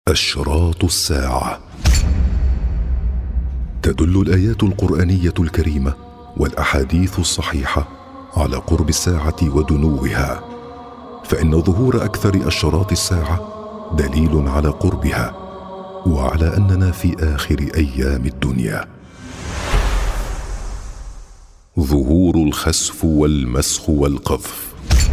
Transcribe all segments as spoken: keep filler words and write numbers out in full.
أشراط الساعة. تدل الآيات القرآنية الكريمة والأحاديث الصحيحة على قرب الساعة ودنوها، فإن ظهور أكثر أشراط الساعة دليل على قربها وعلى أننا في آخر أيام الدنيا. ظهور الخسف والمسخ والقذف.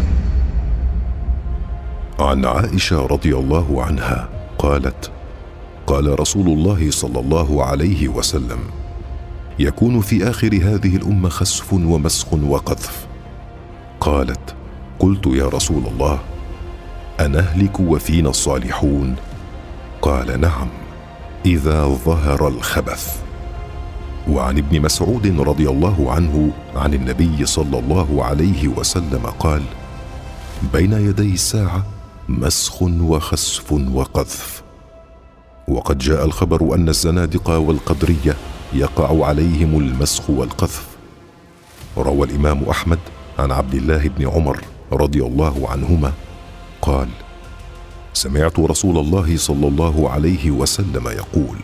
عن عائشة رضي الله عنها قالت: قال رسول الله صلى الله عليه وسلم: يكون في آخر هذه الأمة خسف ومسخ وقذف. قالت: قلت يا رسول الله، أنهلك وفينا الصالحون؟ قال: نعم، إذا ظهر الخبث. وعن ابن مسعود رضي الله عنه عن النبي صلى الله عليه وسلم قال: بين يدي الساعة مسخ وخسف وقذف. وقد جاء الخبر أن الزنادقة والقدرية يقع عليهم المسخ والقذف. روى الإمام أحمد عن عبد الله بن عمر رضي الله عنهما قال: سمعت رسول الله صلى الله عليه وسلم يقول: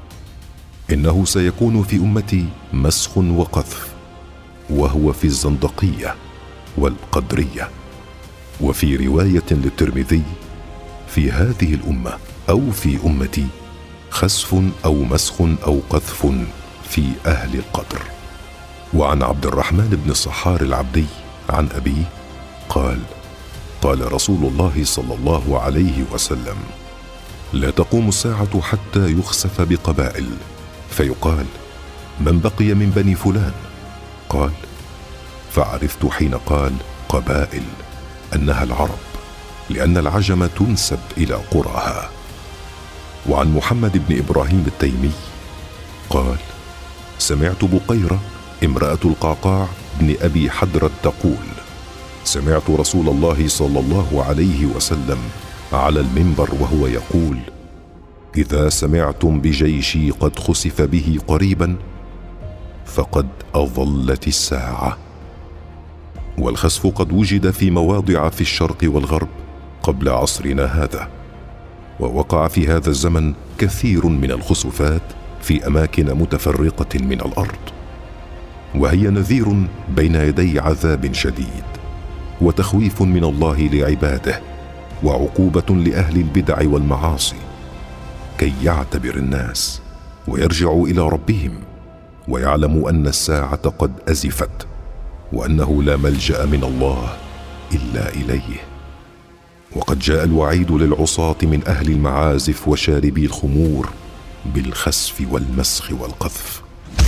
إنه سيكون في أمتي مسخ وقذف، وهو في الزندقية والقدرية. وفي رواية للترمذي: في هذه الأمة أو في أمتي خسف أو مسخ أو قذف في أهل القدر. وعن عبد الرحمن بن الصحار العبدي عن أبيه قال: قال رسول الله صلى الله عليه وسلم: لا تقوم الساعة حتى يخسف بقبائل، فيقال: من بقي من بني فلان؟ قال: فعرفت حين قال قبائل أنها العرب، لأن العجم تنسب إلى قراها. وعن محمد بن إبراهيم التيمي قال: سمعت بقيرة امرأة القعقاع بن أبي حدرة تقول: سمعت رسول الله صلى الله عليه وسلم على المنبر وهو يقول: إذا سمعتم بجيشي قد خسف به قريبا فقد أظلت الساعة. والخسف قد وجد في مواضع في الشرق والغرب قبل عصرنا هذا، ووقع في هذا الزمن كثير من الخسوفات في أماكن متفرقة من الأرض، وهي نذير بين يدي عذاب شديد وتخويف من الله لعباده، وعقوبة لأهل البدع والمعاصي، كي يعتبر الناس ويرجعوا إلى ربهم ويعلموا أن الساعة قد أزفت، وأنه لا ملجأ من الله إلا إليه. وقد جاء الوعيد للعصاة من أهل المعازف وشاربي الخمور بالخسف والمسخ والقذف.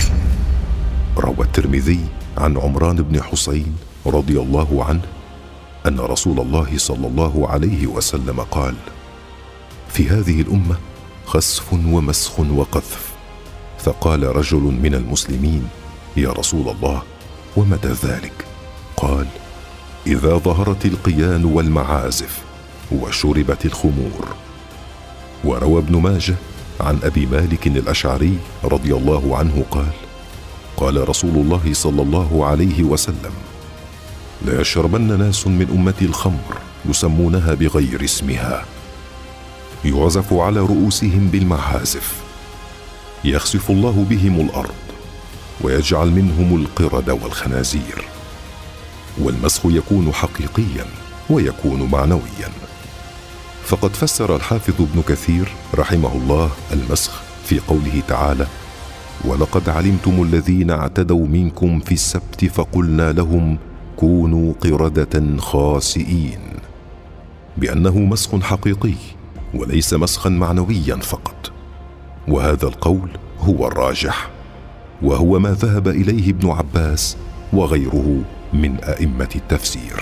روى الترمذي عن عمران بن حسين رضي الله عنه أن رسول الله صلى الله عليه وسلم قال: في هذه الأمة خسف ومسخ وقذف. فقال رجل من المسلمين: يا رسول الله، ومتى ذلك؟ قال: إذا ظهرت القيان والمعازف وشربت الخمور. وروى ابن ماجه عن أبي مالك الأشعري رضي الله عنه قال: قال رسول الله صلى الله عليه وسلم: لا يشربن ناس من أمتي الخمر يسمونها بغير اسمها، يعزف على رؤوسهم بالمعازف، يخسف الله بهم الأرض ويجعل منهم القرد والخنازير. والمسخ يكون حقيقيا ويكون معنويا. فقد فسر الحافظ ابن كثير رحمه الله المسخ في قوله تعالى: ولقد علمتم الذين اعتدوا منكم في السبت فقلنا لهم كونوا قردة خاسئين، بأنه مسخ حقيقي وليس مسخا معنويا فقط. وهذا القول هو الراجح، وهو ما ذهب إليه ابن عباس وغيره من أئمة التفسير.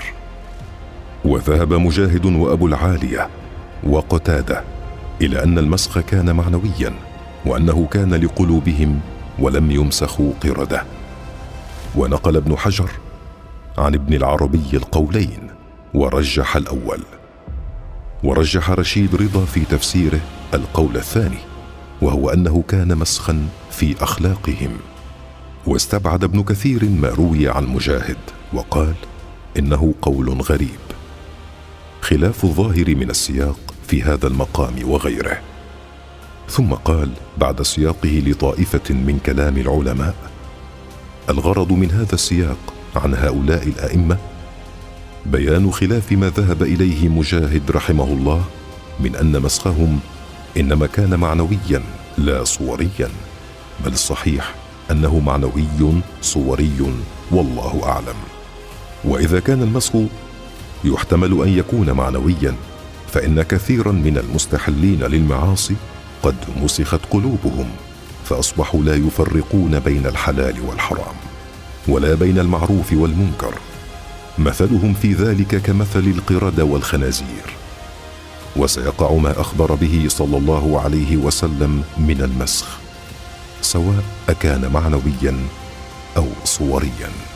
وذهب مجاهد وأبو العالية وقتادة إلى أن المسخ كان معنويا، وأنه كان لقلوبهم ولم يمسخوا قردة. ونقل ابن حجر عن ابن العربي القولين ورجح الأول. ورجح رشيد رضا في تفسيره القول الثاني، وهو أنه كان مسخا في أخلاقهم. واستبعد ابن كثير ما روي عن مجاهد وقال إنه قول غريب، خلاف الظاهر من السياق في هذا المقام وغيره. ثم قال بعد سياقه لطائفة من كلام العلماء: الغرض من هذا السياق عن هؤلاء الأئمة بيان خلاف ما ذهب إليه مجاهد رحمه الله من أن مسخهم إنما كان معنويا لا صوريا، بل الصحيح أنه معنوي صوري والله أعلم. وإذا كان المسخ يحتمل أن يكون معنويا، فإن كثيرا من المستحلين للمعاصي قد مسخت قلوبهم، فأصبحوا لا يفرقون بين الحلال والحرام ولا بين المعروف والمنكر، مثلهم في ذلك كمثل القردة والخنازير. وسيقع ما أخبر به صلى الله عليه وسلم من المسخ، سواء أكان معنويا أو صوريا.